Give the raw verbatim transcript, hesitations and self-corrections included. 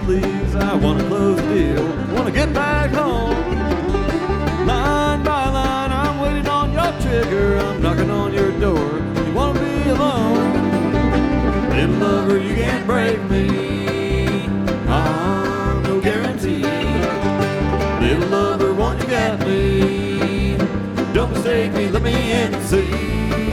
leaves. I wanna close the deal, wanna get back home. Line by line, I'm waiting on your trigger. I'm knocking on your door, you wanna be alone. Little lover, you can't break me, ah, no guarantee. Little lover, once you got me, don't mistake me, let me in and see.